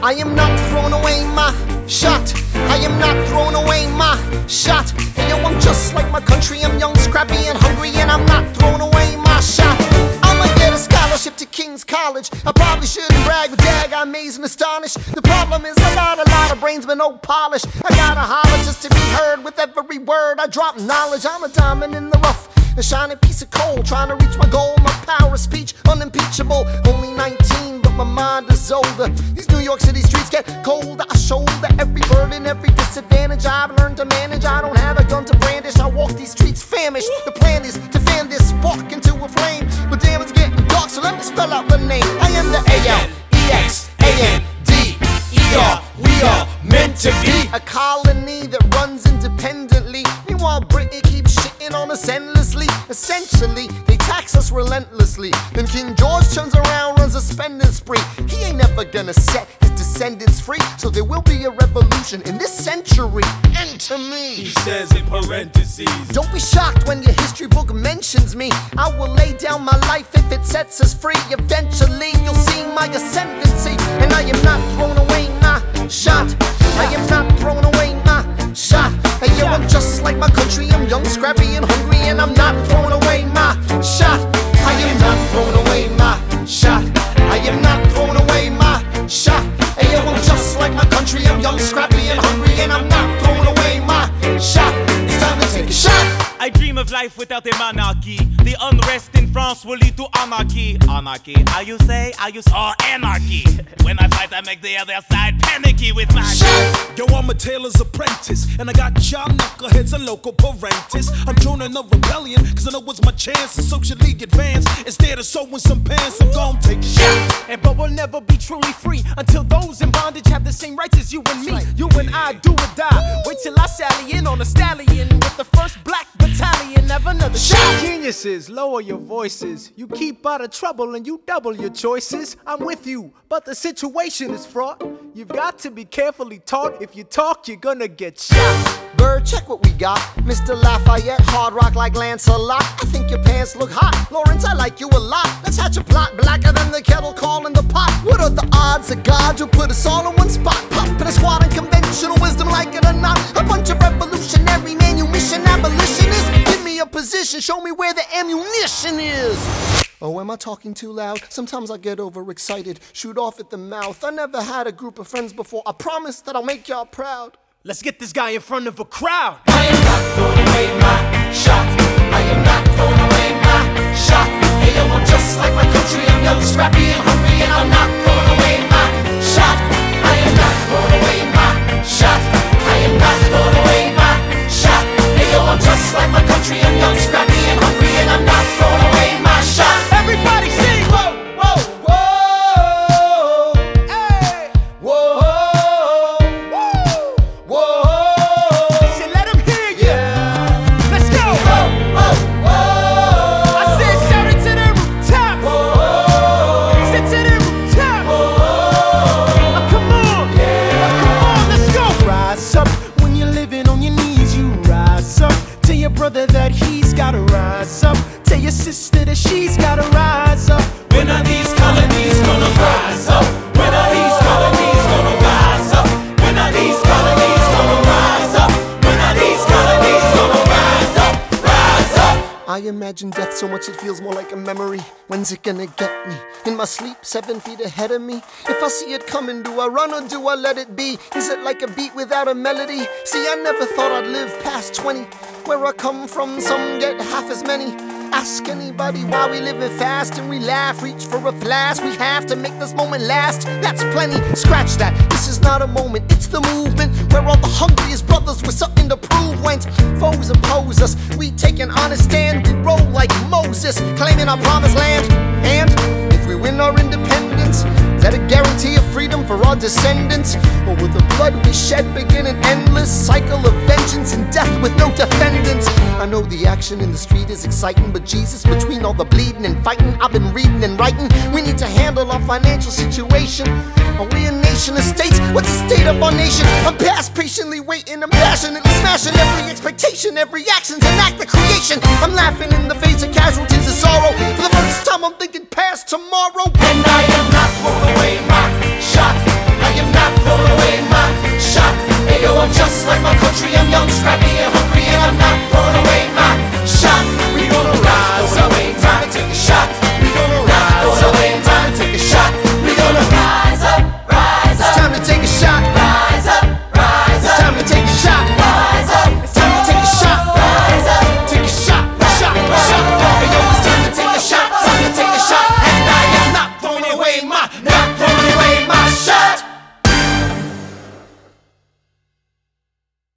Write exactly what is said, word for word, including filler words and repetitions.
I am not throwing away my shot. I am not throwing away my shot. Hey yo, I'm just like my country. I'm young, scrappy, and hungry, and I'm not throwing away my shot. I'ma get a scholarship to King's College. I probably shouldn't brag, but dag, I'm amazed and astonished. The problem is I got a lot of brains but no polish. I gotta holler just to be heard. With every word I drop knowledge. I'm a diamond in the rough, a shining piece of coal, trying to reach my goal. My power of speech unimpeachable. Only nineteen, but my mind is older. These New York City streets get colder. I shoulder every burden, every disadvantage I've learned to manage. I don't have a gun to brandish. I walk these streets famished. The plan is to fan this spark into a flame, but damn, it's getting dark, so let me spell out the name. I am the A L E X A N D E R. We are meant to be a colony that runs independently. Meanwhile, Britain keeps shitting on us endlessly. Essentially, they tax us relentlessly. Then King George turns around, runs a spending spree. He ain't never gonna set his descendants free, so there will be a revolution in this century. Enter me, he says in parentheses. Don't be shocked when your history book mentions me. I will lay down my life if it sets us free. Eventually, you'll see my ascendancy, and I am not throwing away my shot. I am not throwing away my shot. Hey yo, I'm just like my country. I'm young, scrappy, and hungry, and I'm not throwing away my shot. I am not throwing away my shot. I am not throwing away my shot. Hey yo, I'm just like my country. I'm young, scrappy, and hungry, and I'm not throwing away my shot. It's time to take a shot. I dream of life without a monarchy. The unrest in France will lead to anarchy. Anarchy, how you say? How you say? Oh, anarchy. When I fight, I make the other side panicky with my shot. Yo, I'm a tailor's apprentice, and I got y'all knuckleheads and local parentes. I'm joining a rebellion, cause I know it's my chance to socially advance. Instead of sewing some pants, I'm gon' take a shot. And but we'll never be truly free until those in bondage have the same rights as you and me. You and I do or die. Wait till I sally in on a stallion with the first black battalion. Have another shot. Geniuses, lower your voices. You keep out of trouble and you double your choices. I'm with you, but the situation is fraught. You've got to be carefully taught. If you talk, you're gonna get shot. Bird, check what we got. Mister Lafayette, hard rock like Lancelot. I think your pants look hot. Lawrence, I like you a lot. Let's hatch a plot blacker than the kettle calling the pot. What are the odds that God will put us all in one spot? Pop in a squad and conventional wisdom, like it or not. A bunch of revolutionary manumission abolitionists. Give me a position, show me where the ammunition is. Oh, am I talking too loud? Sometimes I get overexcited, shoot off at the mouth. I never had a group of friends before. I promise that I'll make y'all proud. Let's get this guy in front of a crowd. I am not throwing away my shot. I am not throwing away my shot. Hey yo, I'm just like my country. I'm young, scrappy, and hungry, and I'm not throwing away my shot. I am not throwing away my shot. I am not throwing away my shot. Hey yo, I'm just like my country. I'm young, scrappy, and hungry, and I'm not throwing away my shot. Everybody sing! Whoa, whoa, whoa, Hey! whoa, whoa, whoa. So let him hear you! Yeah. Let's go! Whoa, whoa, whoa. I said shout it to the rooftops! Whoa. Sit to the rooftops! Whoa. Oh, come on! Oh, come on, let's go! Rise up when you're living on your knees, you rise up. Tell your brother that he's gotta rise up. Tell your sister that she's gotta rise up. When are these colonies gonna rise up? When are these colonies gonna rise up? When are these colonies gonna rise up? When are these colonies gonna rise up? Rise up! I imagine death so much it feels more like a memory. When's it gonna get me? In my sleep, seven feet ahead of me. If I see it coming, do I run or do I let it be? Is it like a beat without a melody? See, I never thought I'd live past twenty. Where I come from, some get half as many. Ask anybody why we living fast and we laugh. Reach for a flask, we have to make this moment last. That's plenty, scratch that. This is not a moment, it's the movement. Where all the hungriest brothers with something to prove. When foes oppose us, we take an honest stand. We roll like Moses, claiming our promised land. And if we win our independence, is that a guarantee of freedom for our descendants? Or will the blood we shed begin an endless cycle of vengeance and death with no defendants? I know the action in the street is exciting, but Jesus, between all the bleeding and fighting I've been reading and writing, we need to handle our financial situation. Are we a nation of states? What's the state of our nation? I'm past patiently waiting, I'm passionately smashing every expectation, every action's an act of creation. I'm laughing in the face of casualties of sorrow. For the first time I'm thinking past tomorrow. And I am not throwing away my shot.